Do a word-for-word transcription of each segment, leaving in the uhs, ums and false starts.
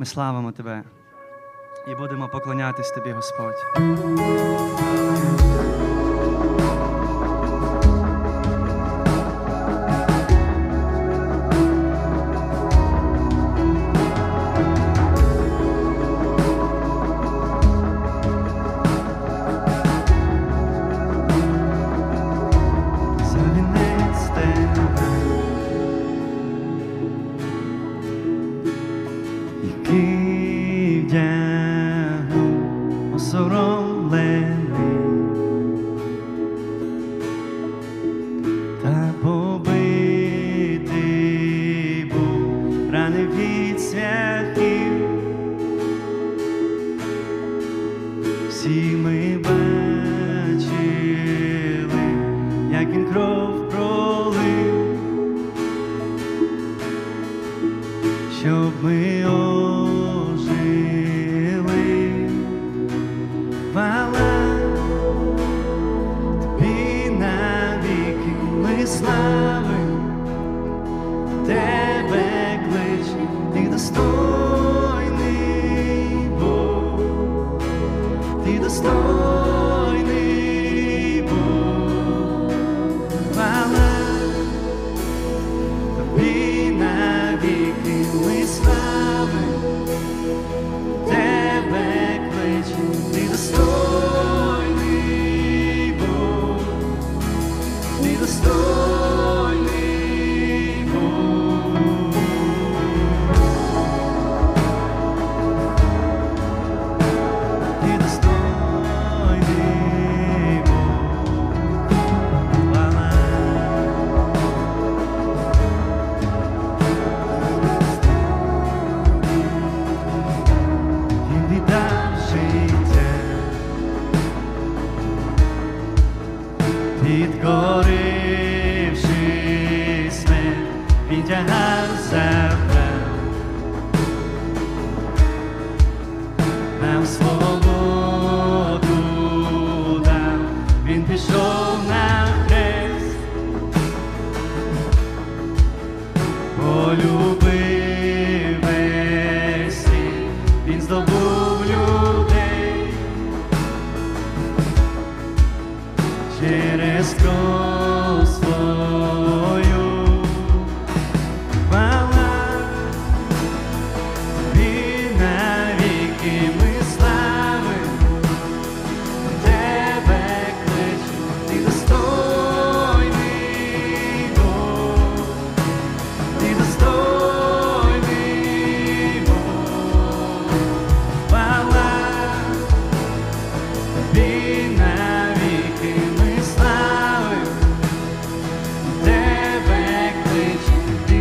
Ми славимо Тебе і будемо поклонятись Тобі, Господь. Всі ми бачили, як він кров пролив, щоб ми ожили. Хвала Тобі навіки, ми славимо Тебе, кличем, Ти достойний Бог, Ти достойний Бог. Хвала Тобі навіки, ми славимо Тебе, кличем, Ти достойний Бог, Ти достойний Бог. Ти достойний Бог. Хвала. Він віддав життя, підкоривши смерть, він тягав забрав, нам свободу дав, він пішов на хрест, полюбив весь світ, він здобув людей через кров свою. Хвала Тобі навіки, ми славимо Тебе, кличем, Ти достойний Бог, Ти достойний Бог. Хвала Тобі навіки, ми славимо Тебе, кличем, Ти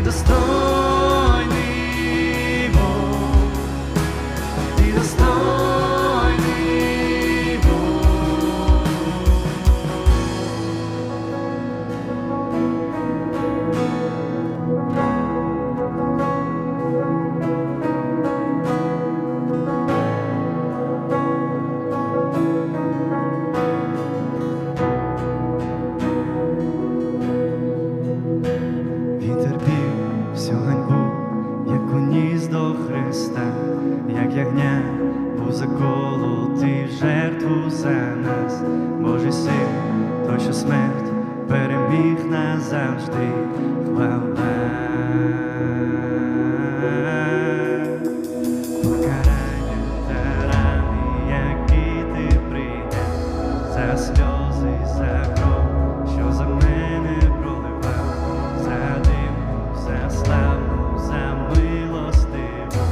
достойний Бог, Ти достойний Бог. Він терпів всю ганьбу, як уніс до Христа, як ягня був заколотий в жертву за нас. Божий син, той, що смерть переміг назавжди. Хвала. Покарання та рани, які ти прийняв, за сльози, за кров, що за мене проливав, за дивну, за славу, за милостиву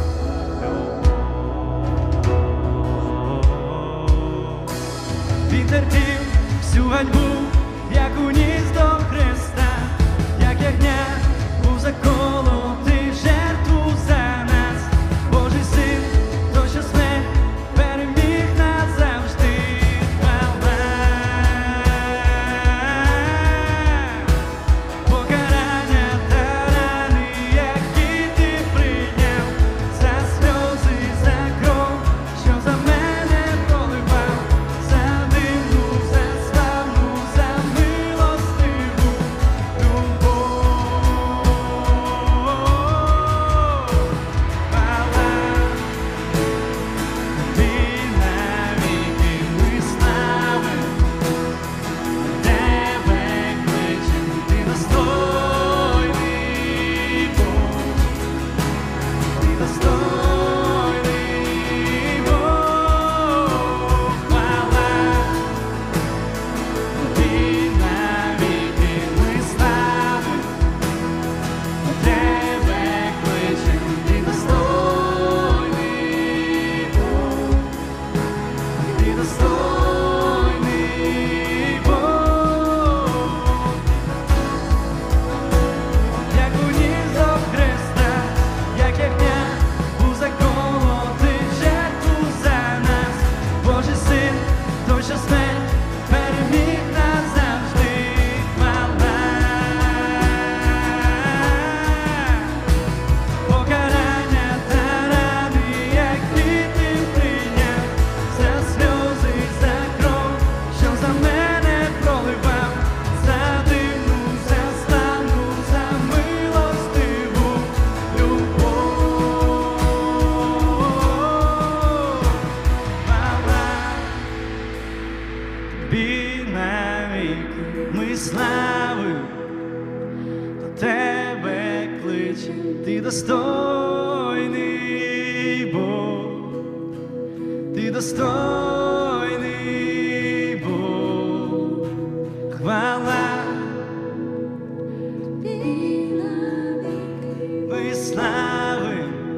любов. Він терпів всю ганьбу, як уніс до Христа, як ягня був заколотий в жертву за нас. Божий син, той, що смерть переміг назавжди. Хвала. Покарання та рани, які ти прийняв, за сльози, за кров, що за мене проливав, за дивну, за славну, достойний був. Хвала ми слави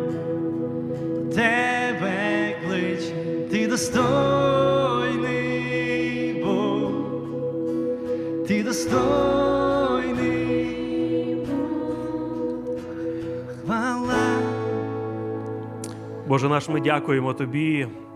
тебе кличем, ти достойний був, ти достойний. Хвала. Боже наш, ми дякуємо Тобі